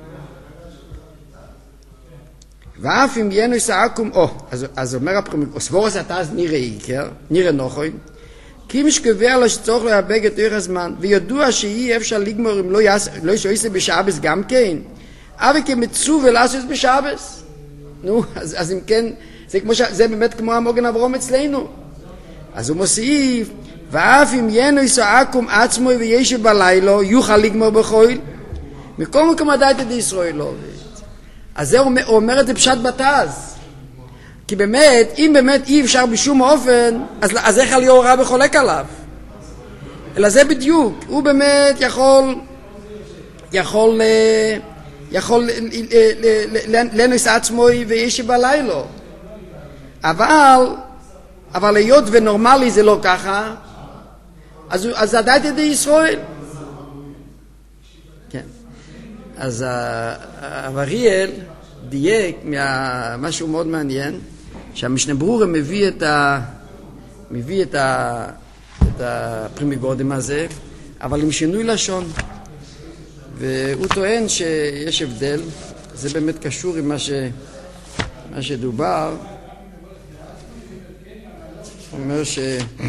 ואף אם ינו יסעקום, או, אז, אז אומר הפרימיגודים, סבור עשה אז נראה איקר, נראה נוחוי, כי אם שקבע לו שצורך להיאבק את אורך הזמן, וידוע שאי אפשר לגמור אם לא יעשה בשעבס גם כן, אבל כמצוא ולעשות בשעבס. נו, אז, אז אם כן, זה, כמו ש... זה באמת כמו המוגן אברום אצלנו. אז הוא מוסיף, ואף אם ינו יסעקום עצמו וישב בלילה, יוכל לגמור בחויל, מכל מקום עדיין את ישראל לא עובד. אז זה הוא אומר את זה פשט בתז. כי באמת, אם באמת אי אפשר בשום אופן, אז, אז איך הליאור רבי חולק עליו? אלא זה בדיוק. הוא באמת יכול, יכול, יכול לנוס עצמו וישב בלילה. אבל, אבל היות ונורמלי זה לא ככה, אז, אז עדיין ידי ישראל. כן. אז אבריאל דייק משהו מאוד מעניין, שהמשנה ברורה מביא את ה מביא את ה את הפרימיגודים הזה, אבל עם שינוי לשון, והוא טוען שיש הבדל. זה באמת קשור עם מה ש מה שדובר. הוא אומר ש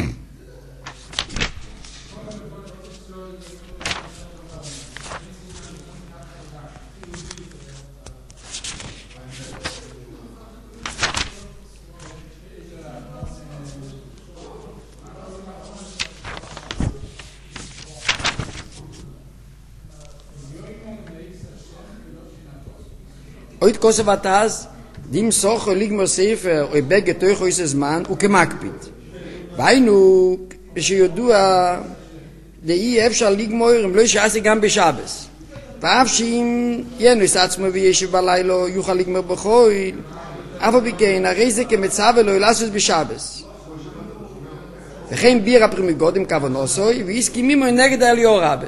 אויד כוסף התז, דים סוכו לגמור ספר או בגד תוך איזה זמן, הוא כמקפיד. והיינו, שיודוע, דאי אפשר לגמור אם לא ישעסי גם בשבס. ואף שאם ינוס עצמו וישב בלילה, יוכל לגמור בחויל, אף בכן, הרי זה כמצב ולא לעשות בשבס. וכן ביר הפרימיגודים כוונוסוי, והסכימים נגד הליאור רבי.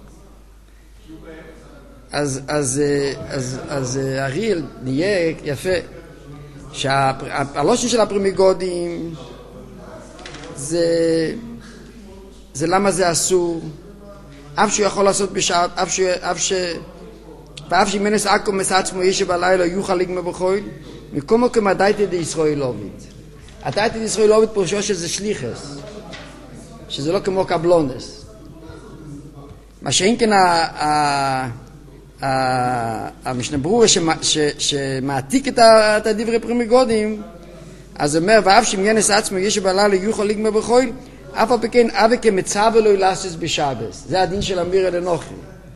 אז, אז, אז, אז אריאל דייק יפה שהלושן של הפרימיגודים זה, זה למה זה אסור, אף שהוא יכול לעשות בשעת, אף ש... אף ש... ואף שמנס עקו מסע עצמו ישב בלילה יוכל לגמר בחויל, מכל מקום הדייתא דישראלובית. הדייתא דישראלובית פרושו שזה שליחס, שזה לא כמו קבלונס. מה שאין כן ה... המשנה ברורה שמעתיק את הדברי פרימיגודים, אז אומר, ואף שמנס עצמו ישב בלילה יוכל לגמר בחויל, אף על פי אבי כמצב ולא ילעסס בשבס. זה הדין של אמיר אל אנוכי.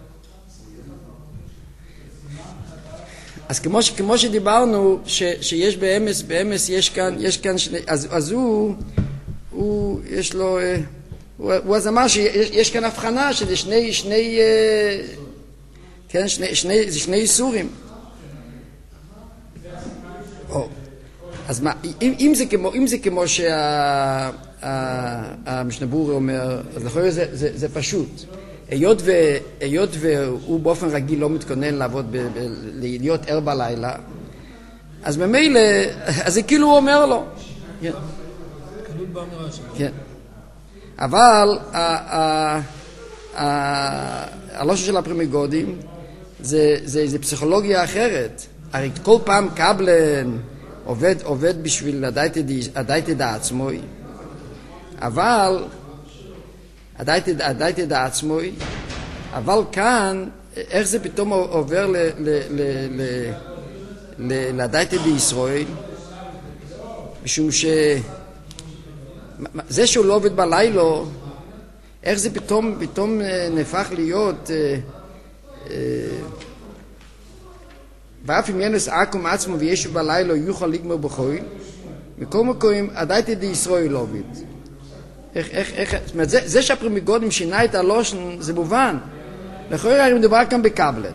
אז כמו, כמו שדיברנו, ש, שיש באמס, באמס יש כאן, יש כאן שני, אז, אז הוא, הוא, יש לו, הוא, הוא אז אמר שיש יש כאן הבחנה שזה שני, שני, כן, שני, שני, זה שני איסורים. או, אז מה, אם, אם זה כמו, אם זה כמו שה, המשנה ברורה אומר, אז לכן זה, זה, זה פשוט. היות, ו, היות והוא באופן רגיל לא מתכונן לעבוד, ב, ב, להיות ער בלילה, אז ממילא, אז זה כאילו הוא אומר לו. כן. כלול באמירה שלו. כן. אבל הלושן של הפרימיגודים זה, זה, זה פסיכולוגיה אחרת. הרי כל פעם קבלן עובד, עובד בשביל הדייתא דעצמוי. אבל הדייתא דעצמוי, אבל כאן איך זה פתאום עובר לדייתא בישראל? משום ש זה שהוא לא עובד בלילה, איך זה פתאום פתאום נהפך להיות ואף אם ינס עקום עצמו וישב בלילה יוכל לגמור בחויל, מכל מקום הדייתא דישראל לא עובד. איך, איך, איך, זאת אומרת, זה, זה שהפרימיגודים שינה את הלושן, זה מובן. לכאורה הרי מדובר כאן בקבלן.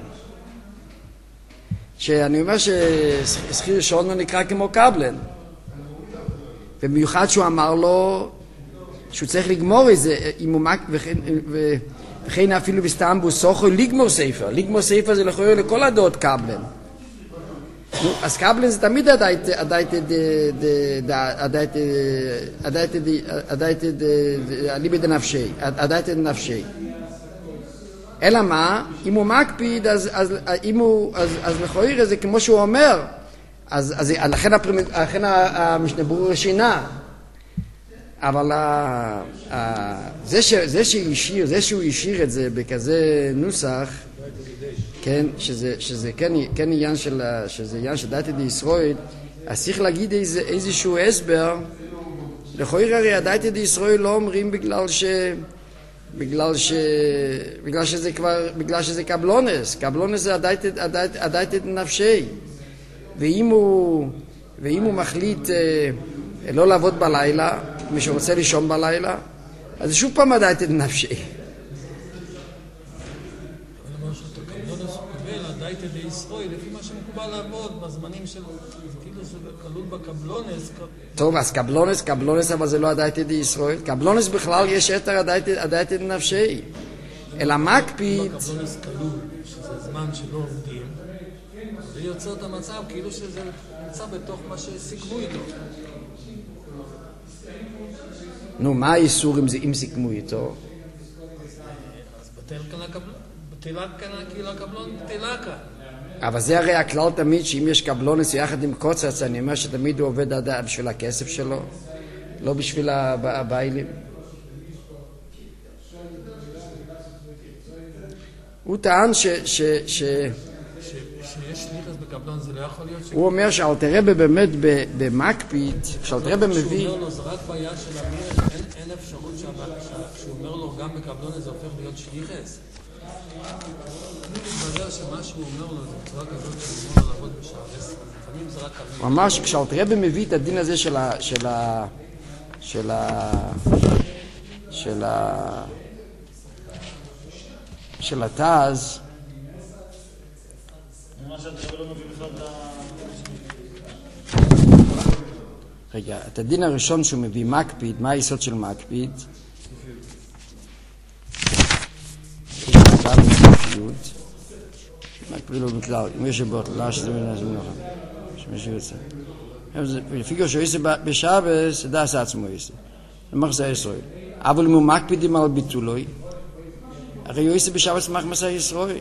שאני אומר ששכיר ראשון לא נקרא כמו קבלן. במיוחד שהוא אמר לו שהוא צריך לגמור איזה, אם הוא מק... וכן, וכן אפילו בסתם בוסוכו לגמור ספר. לגמור ספר זה לכאורה לכל הדעות קבלן. אז קבלן זה תמיד עדייתי, עדייתי, עדייתי, עדייתי, עדייתי, ליבי דנפשי, עדייתי דנפשי. אלא מה? אם הוא מקפיד, אז, אז, אם הוא, אז, אז לכאורה זה כמו שהוא אומר, אז, אז, לכן, לכן המשנה ברורה שינה. אבל ה, ה, זה, ש, זה שהשאיר, זה שהוא השאיר את זה בכזה נוסח, כן, שזה, שזה כן, כן עניין של, שזה עניין של דייתא דישראל, אז צריך להגיד איזה, איזשהו הסבר, לכאורה הרי הדייתא דישראל לא אומרים בגלל ש... בגלל ש... בגלל שזה כבר... בגלל שזה קבלונס. קבלונס זה הדייתא דנפשי. ואם הוא... ואם הוא מחליט אה, לא לעבוד בלילה, מי שרוצה לישון בלילה, אז שוב פעם הדייתא דנפשי. הדייתא דישראל, לפי מה שמקובל לעבוד בזמנים של... כאילו זה כלול בקבלונס. טוב, אז קבלונס, קבלונס, אבל זה לא הדייתא דישראל. קבלונס בכלל יש יתר הדייתא דנפשי. אלא מקפיד... בקבלונס כלול, שזה זמן שלא עובדים, זה יוצר את המצב כאילו שזה נמצא בתוך מה שסיכמו איתו. נו, מה האיסור אם סיכמו איתו? אז בטל כאן הקבלון. בטלה כאן כאילו הקבלון בטלה כאן. אבל זה הרי הכלל תמיד שאם יש קבלונס יחד עם קוצץ, אני אומר שתמיד הוא עובד בשביל הכסף שלו, לא בשביל הבעלים. הוא טען ש... ש... ש... שיש שליחס בקבלון זה לא יכול להיות... הוא אומר שאלתר רבי באמת במקפיד, שאלתר רבי מביא... שהוא אומר לו, זה רק בעיה של המיר, אין אפשרות שהוא אומר לו גם בקבלון זה הופך להיות שליחס. אני מתבדר שמה שהוא אומר לו זה בצורה כזאת שהוא אומר לו לעבוד בשערס, לפעמים זה רק המיר. ממש, כשאלתר רבי מביא את הדין הזה של ה... של ה... של ה... של ה... של התז, רגע, את הדין הראשון שהוא מביא מקפיד, מה היסוד של מקפיד? מקפיד לא בכלל, אם יש בו תלה שזה מנהל מנוחה, שמישהו יוצא. לפי שהוא יעשה בשבס, זה דעס עצמו יעשה. זה מחסה ישראל. אבל אם הוא מקפידים על ביטולוי, הרי הוא יעשה בשבס מחמסה ישראל.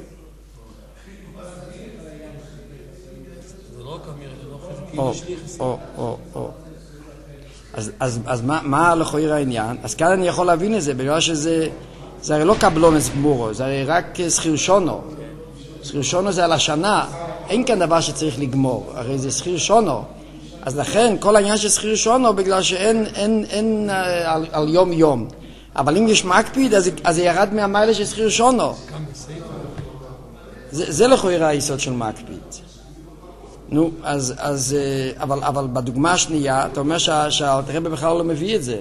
או, או, או, או. אז, אז, אז מה, מה לכאורה העניין? אז כאן אני יכול להבין את זה, בגלל שזה, זה הרי לא קבלונס גמורו, זה הרי רק שכיר שונו. שכיר שונו זה על השנה, אין כאן דבר שצריך לגמור, הרי זה שכיר שונו. אז לכן, כל העניין של שכיר שונו, בגלל שאין, אין, אין, על, על יום יום. אבל אם יש מקפיד, אז, אז זה ירד מהמיילה של שכיר שונו. זה, זה לכאורה היסוד של מקפיד. נו, אז, אז, אבל, אבל בדוגמה השנייה, אתה אומר שה, שהאלתר רבי בכלל לא מביא את זה.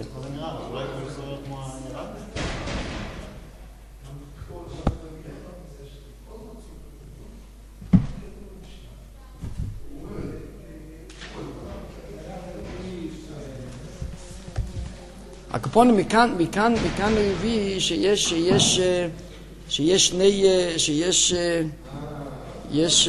הקופונים מכאן, מכאן, מכאן הוא הביא שיש, שיש, שיש שני, שיש, יש,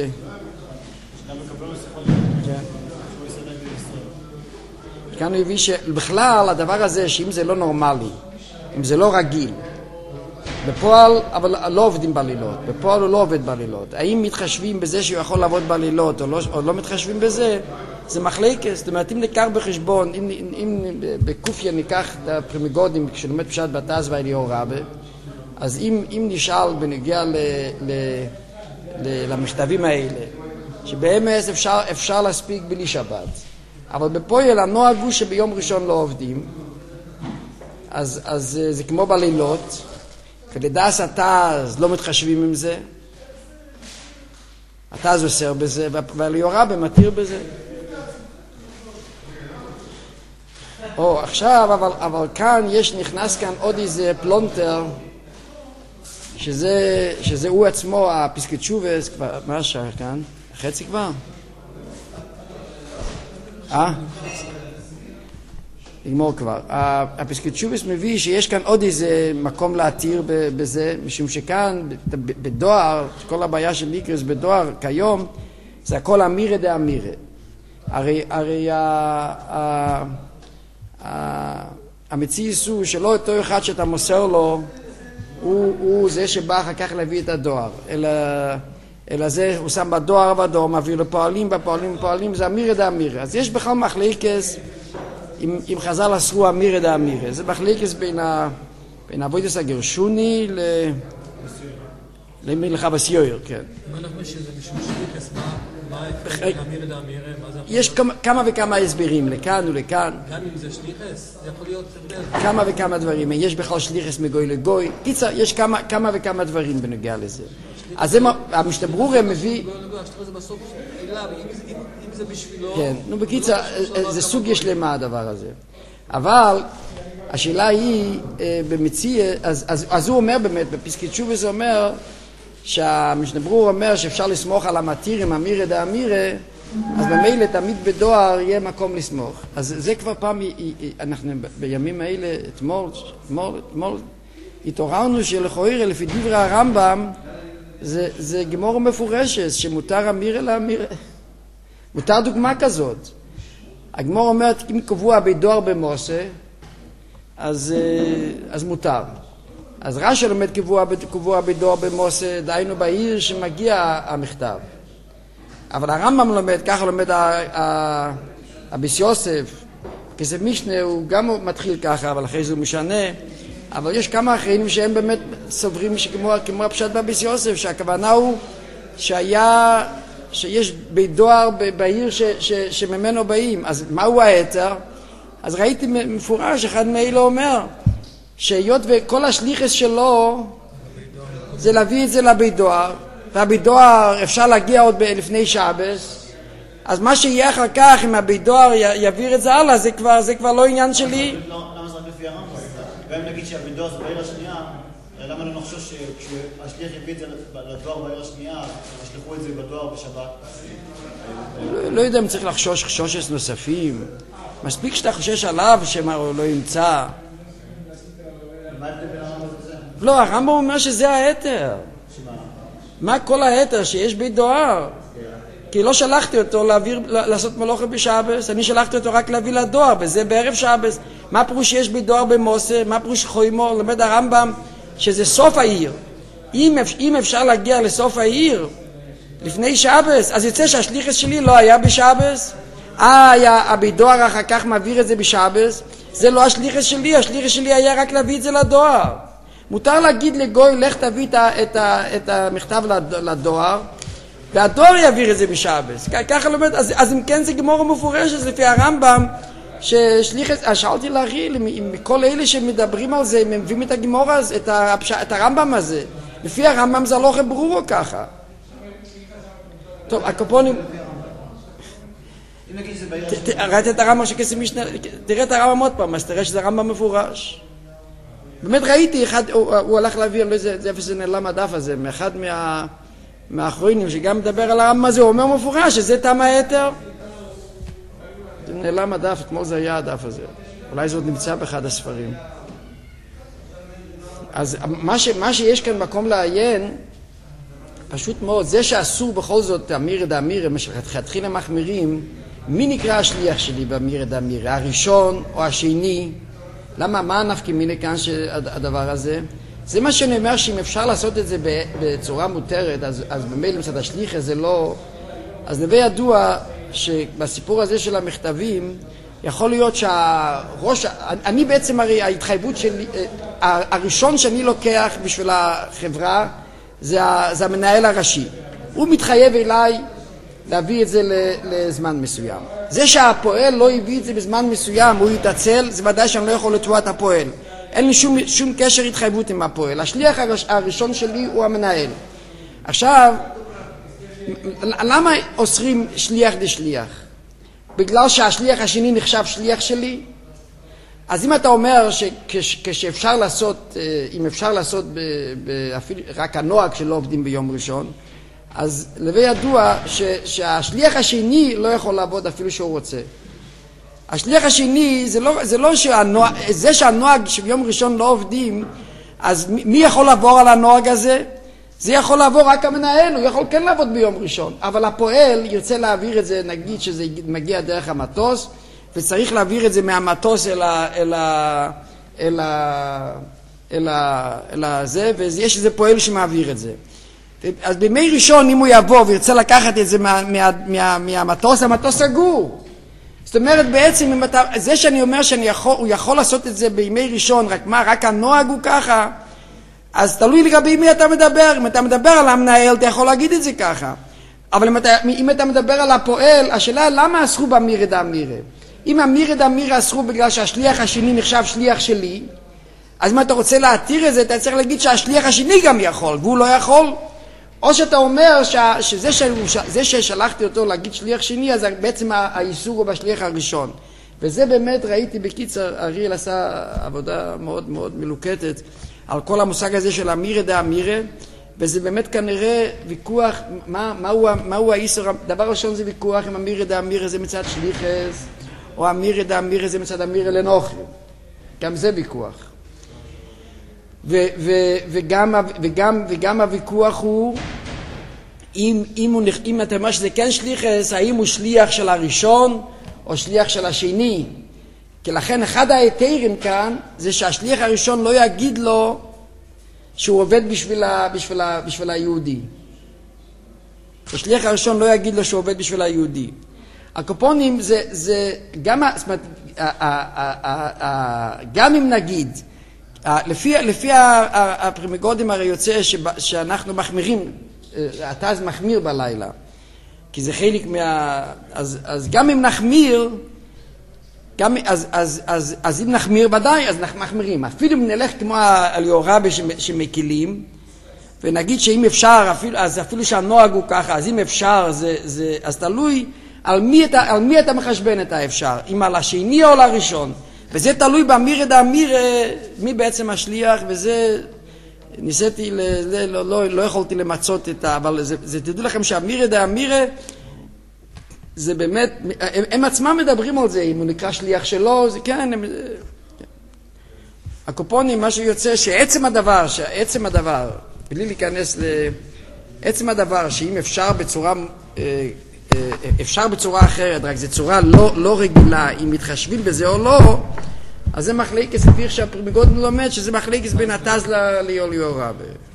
כאן הוא הביא שבכלל הדבר הזה שאם זה לא נורמלי, אם זה לא רגיל, בפועל, אבל לא עובדים בלילות, בפועל הוא לא עובד בלילות. האם מתחשבים בזה שהוא יכול לעבוד בלילות או לא, או לא מתחשבים בזה, זה מחלקת. זאת אומרת, אם ניקח בחשבון, אם, אם, אם בקופיה ניקח את הפרימיגודים כשלומד פשט בתז ואליהו רבה, אז אם, אם נשאל בנגיע ל, ל, ל, למכתבים האלה, שבאמת אפשר, אפשר להספיק בלי שבת, אבל בפועל הנוהג הוא שביום ראשון לא עובדים, אז, אז זה כמו בלילות, ולדעס התז לא מתחשבים עם זה, התז אוסר בזה, ואליהו רבה מתיר בזה. או עכשיו, אבל, אבל כאן יש, נכנס כאן עוד איזה פלונטר, שזה, שזה הוא עצמו, הפסקת שובס, כבר, מה השאר כאן? החצי כבר? אה? נגמור כבר. הפסקי תשובס מביא שיש כאן עוד איזה מקום להתיר בזה, משום שכאן בדואר, כל הבעיה של ניקרס בדואר כיום, זה הכל אמירה דה אמירה. הרי, הרי ה, ה, ה, המציאות הוא שלא אותו אחד שאתה מוסר לו, הוא, הוא זה שבא אחר כך להביא את הדואר, אלא, אלא זה הוא שם בדואר בדואר, מביא לפועלים, בפועלים, בפועלים, זה אמירה דה אמירה. אז יש בכלל מחלקס, אם, אם חז"ל אסרו אמירה דה אמירה, זה מחלקס בין, ה, בין אבוידס הגרשוני ל... למלכה בסיור, כן. מה אנחנו שזה משום שליחס, מה ההתפל אמירה דה אמירה? יש כמה וכמה הסברים, לכאן ולכאן. גם אם זה שליחס, זה יכול להיות הבדל. כמה וכמה דברים, יש בכלל שליחס מגוי לגוי. קיצר, יש כמה, כמה וכמה דברים בנוגע לזה. אז זה מה, המשנה ברורה מביא... גוי לגוי, השליחס זה בסוף אליו, אם זה בשבילו... כן, נו בקיצר, זה סוג יש למה הדבר הזה. אבל השאלה היא, במציע, אז, אז, אז הוא אומר באמת, בפסקי תשובה זה אומר, שהמשנה ברורה אומר שאפשר לסמוך על המתירים, אמירה דה אמירה, אז במילא תמיד בדואר יהיה מקום לסמוך. אז זה כבר פעם, אנחנו בימים האלה, אתמול, אתמול, אתמול, התעוררנו שלכאורה, לפי דברי הרמב"ם, זה, זה גמור מפורשת, שמותר אמירה לאמירה. מותר דוגמה כזאת. הגמור אומרת, אם קבוע בדואר במוסה, אז, אז מותר. אז רש"י לומד קבוע, קבוע בדואר במוסה, דהיינו בעיר שמגיע המכתב. אבל הרמב"ם לומד, ככה לומד הביס יוסף, כסף משנה הוא גם מתחיל ככה, אבל אחרי זה הוא משנה. אבל יש כמה אחרים שהם באמת סוברים שכמו, כמו הפשט בביס יוסף, שהכוונה הוא שהיה, שיש בדואר בעיר ש, ש, שממנו באים. אז מהו היתר? אז ראיתי מפורש, אחד מאלה אומר, שהיות וכל השליחס שלו זה להביא את זה לבית דואר, והבית דואר אפשר להגיע עוד לפני שבס, אז מה שיהיה אחר כך אם הבית דואר יעביר את זה הלאה, זה כבר, זה כבר לא עניין שלי. למה זה רק לפי הרמב"ם? גם אם נגיד שהבית דואר זה בעיר השנייה, למה לא נחשוש שכשהשליח יביא את זה לדואר בעיר השנייה, ישלחו את זה בדואר בשבת? לא יודע אם צריך לחשוש חשושת נוספים. מספיק שאתה חושש עליו שמה הוא לא ימצא. לא, הרמב"ם אומר שזה ההתר. מה כל ההתר? שיש בית דואר. כי לא שלחתי אותו להעביר, לעשות מלוכה בשבס, אני שלחתי אותו רק להביא לדואר, וזה בערב שבס. מה פירוש שיש בית דואר במוסה? מה פירוש חוימור? למד הרמב"ם שזה סוף העיר. אם, אם אפשר להגיע לסוף העיר לפני שבס, אז יוצא שהשליחס שלי לא היה בשבס. אה, היה הבית דואר אחר כך מעביר את זה בשבס. זה לא השליחס שלי, השליחס שלי היה רק להביא את זה לדואר. מותר להגיד לגוי, לך תביא את, את, את המכתב לדואר, והדואר יעביר את זה בשבס. ככה לומד, אז, אז אם כן זה גמור מפורשת, לפי הרמב"ם, ששליחס, שאלתי להריל, מכל אלה שמדברים על זה, הם מביאים את הגמור הזה, את, הפש, את הרמב"ם הזה. לפי הרמב"ם זה לא ברור ככה. טוב, הקופונים... ראית את הרמב"ם שכסף משנה, תראה את הרמב"ם עוד פעם, אז תראה שזה רמב"ם מפורש. באמת ראיתי, אחד, הוא, הוא הלך להעביר, לא זה, זה איפה זה נעלם הדף הזה, מאחד מה, מהאחרונים שגם מדבר על הרמב"ם הזה, הוא אומר מפורש שזה תם היתר. זה נעלם הדף, אתמול זה היה הדף הזה. אולי זה עוד נמצא באחד הספרים. אז מה, ש, מה שיש כאן מקום לעיין, פשוט מאוד, זה שאסור בכל זאת אמירה דה אמירה, התחילה מחמירים, מי נקרא השליח שלי באמירה דה אמירה? הראשון או השני? למה, מה הנפקא מינה כאן הדבר הזה? זה מה שאני אומר, שאם אפשר לעשות את זה בצורה מותרת, אז, אז במילא מצד השליח זה לא... אז נווה ידוע שבסיפור הזה של המכתבים, יכול להיות שהראש... אני בעצם הרי ההתחייבות שלי, הראשון שאני לוקח בשביל החברה, זה, זה המנהל הראשי. הוא מתחייב אליי להביא את זה לזמן מסוים. זה שהפועל לא הביא את זה בזמן מסוים, הוא יתעצל, זה ודאי שאני לא יכול לתבוע את הפועל. אין לי שום, שום קשר התחייבות עם הפועל. השליח הראשון שלי הוא המנהל. עכשיו, למה אוסרים שליח דשליח? בגלל שהשליח השני נחשב שליח שלי? אז אם אתה אומר שכשאפשר לעשות, אם אפשר לעשות אפילו רק הנוהג שלא עובדים ביום ראשון, אז לבי ידוע ש, שהשליח השני לא יכול לעבוד אפילו שהוא רוצה. השליח השני, זה לא, זה לא שהנוהג, זה שהנוהג שביום ראשון לא עובדים, אז מי יכול לעבור על הנוהג הזה? זה יכול לעבור רק המנהל, הוא יכול כן לעבוד ביום ראשון, אבל הפועל ירצה להעביר את זה, נגיד שזה מגיע דרך המטוס, וצריך להעביר את זה מהמטוס אל ה... אל ה... אל ה... אל ה... אל ה... זה, ויש איזה פועל שמעביר את זה. אז בימי ראשון, אם הוא יבוא וירצה לקחת את זה מה, מה, מה, מהמטוס, המטוס סגור. זאת אומרת, בעצם, אם אתה, זה שאני אומר שאני יכול, הוא יכול לעשות את זה בימי ראשון, רק מה, רק הנוהג הוא ככה, אז תלוי לגבי מי אתה מדבר. אם אתה מדבר על המנהל, אתה יכול להגיד את זה ככה. אבל אם אתה, אם אתה מדבר על הפועל, השאלה למה אסרו במירי דאמירי? אם המירי דאמירי אסרו בגלל שהשליח השני נחשב שליח שלי, אז אם אתה רוצה להתיר את זה, אתה צריך להגיד שהשליח השני גם יכול, והוא לא יכול. או שאתה אומר ש, שזה, שזה ששלחתי אותו להגיד שליח שני, אז בעצם האיסור הוא בשליח הראשון. וזה באמת ראיתי בקיצר, אריאל עשה עבודה מאוד מאוד מלוקטת על כל המושג הזה של אמירה דה אמירה, וזה באמת כנראה ויכוח, מה, מהו, מהו האיסור. דבר ראשון זה ויכוח אם אמירה דה אמירה זה מצד שליחס, או אמירה דה אמירה זה מצד אמירה לנוחי. גם זה ויכוח. ו, ו, וגם, וגם, וגם הוויכוח הוא, אם, אם, הוא, אם אתה אומר שזה כן שליחס, האם הוא שליח של הראשון או שליח של השני. כי לכן אחד ההיתרים כאן זה שהשליח הראשון לא יגיד לו שהוא עובד בשביל, ה, בשביל, ה, בשביל היהודי. השליח הראשון לא יגיד לו שהוא עובד בשביל היהודי. הקופונים זה, זה גם, זאת אומרת, גם אם נגיד, לפי, לפי הפרימגודים הרי יוצא שאנחנו מחמירים, אתה אז מחמיר בלילה, כי זה חלק מה... אז, אז גם אם נחמיר, גם, אז, אז, אז, אז אם נחמיר ודאי, אז אנחנו מחמירים. אפילו אם נלך כמו הליאורבי שמקילים, ונגיד שאם אפשר, אפילו, אז אפילו שהנוהג הוא ככה, אז אם אפשר, זה, זה, אז תלוי על מי, אתה, על מי אתה מחשבן את האפשר, אם על השני או על הראשון. וזה תלוי באמירה דה אמירה, מי בעצם השליח, וזה ניסיתי, ל, לא, לא, לא יכולתי למצות את ה... אבל זה, זה תדעו לכם שאמירה דה אמירה, זה באמת, הם, הם עצמם מדברים על זה, אם הוא נקרא שליח שלו, זה כן, הם, הקופונים, מה שיוצא, שעצם הדבר, שעצם הדבר, בלי להיכנס לעצם הדבר, שאם אפשר בצורה, אפשר בצורה אחרת, רק זו צורה לא, לא רגילה, אם מתחשבים בזה או לא, אז זה מחלקת, לפי שהפרימגודים לומד, שזה מחלקת בין התז ליוליו רבי.